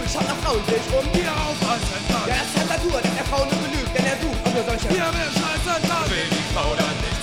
schaut nach Frauen sich um. Wir aufreißen Ja, das ist halt Natur, dass er Frauen nur belügt, denn er sucht auch nur solche. Wir scheißen dann. Will die Frau dann nicht